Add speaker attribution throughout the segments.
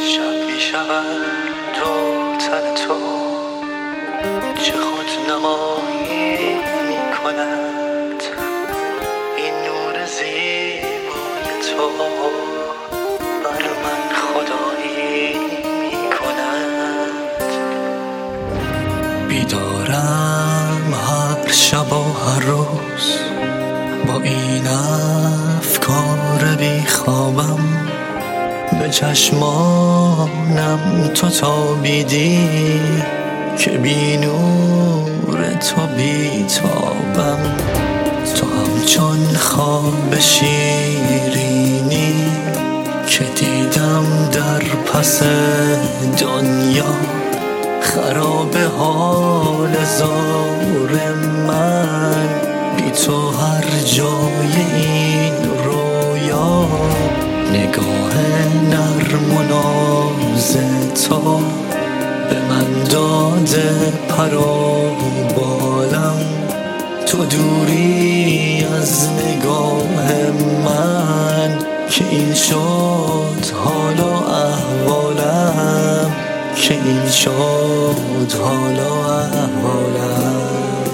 Speaker 1: شب می شود روتن تو چه خود نمایی می کند این نور زیبای تو بر من خدایی می کند. بیدارم هر شب و هر روز با این افکار بی خوابم، به چشمانم تو تابیدی که بی نور تو بی تابم. تو همچون خواب شیرینی که دیدم در پس دنیا، خراب حال زار من بی تو هر جای این رویا. نگاه نرم و ناز تو به من داده پر و بالم، تو دوری از نگاه من که این شد حال و احوالم، که این شد حال و احوالم.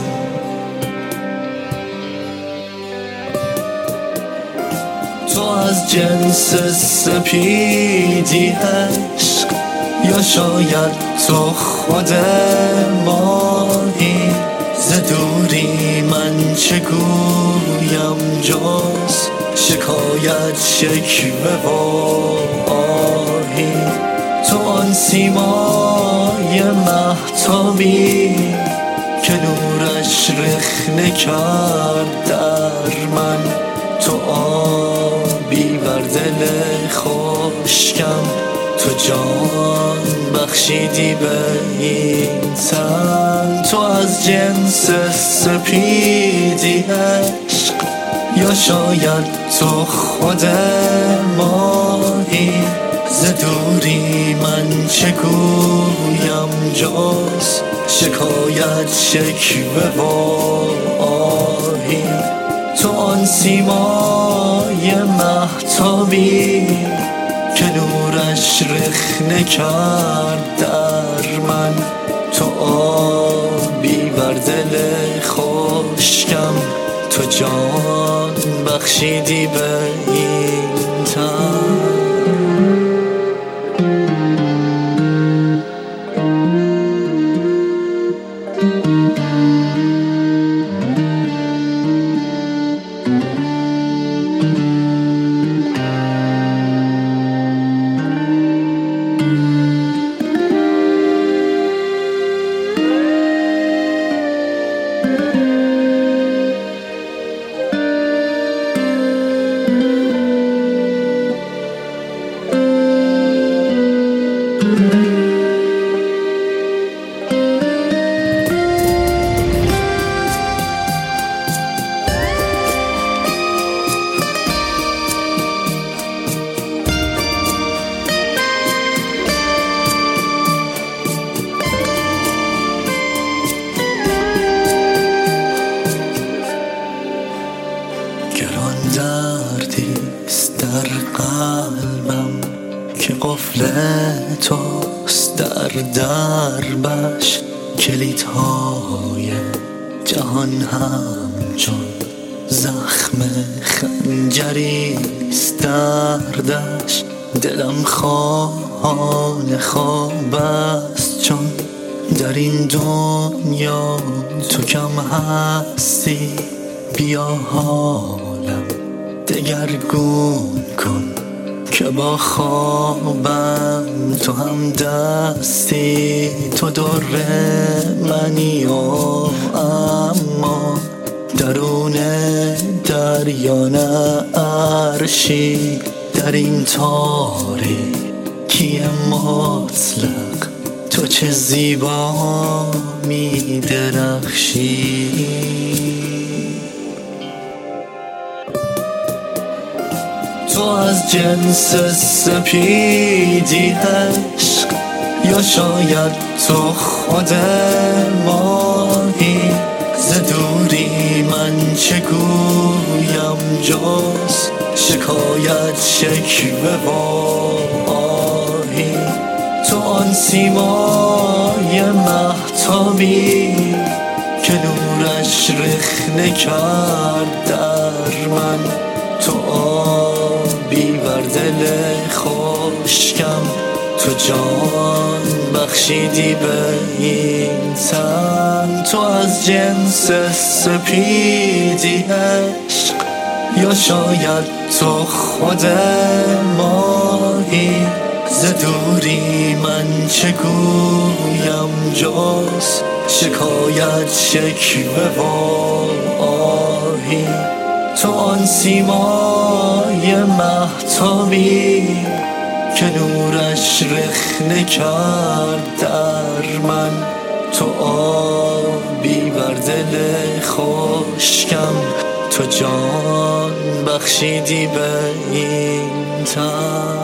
Speaker 1: تو از جنس سپیدی عشق، یا شاید تو خود ماهی. ز دوری من چه گویم جز شکایت، شکوه و آهی. تو آن سیمای مهتابی که نورش رخنه کرد در من، تو آبی بر دل خشکم، تو جان بخشیدی به این تن. تو از جنس سپیدی عشق، یا شاید تو خود ماهی. ز دوری من چه گویم جز شکایت، شکوه و آهی. تو آن سیمای مهتابی که نورش رخنه کرد در من، تو آبی بر دل خشکم، تو جان بخشیدی به این تن. دردیست در قلبم که قفل توست در دربش، کلیدهای جهان همچون زخم خنجریست دردش. دلم خواهان خواب است چون در این دنیا تو کم هستی. بیا حالم دگرگون کن که با خوابم تو هم دستی. تو در منی و اما درون دریا نه عرشی. در این تاریکی مطلق تو چه زیبا می درخشی. تو از جنس سپیدی عشق، یا شاید تو خود ماهی. ز دوری من چه گویم جز شکایت، شکوه و آهی. تو آن سیمای مهتابی که نورش رخنه کرد در من. تو آبی بر دل خشکم، تو جان بخشیدی به این تن. تو از جنس سپیدی عشق، یا شاید تو خود ماهی. ز دوری من چه گویم جز شکایت، شکوه و آهی. تو آن سیمای مهتابی که نورش رخنه کرد در من. تو آبی بر دل خشکم، تو جان بخشیدی به این تن.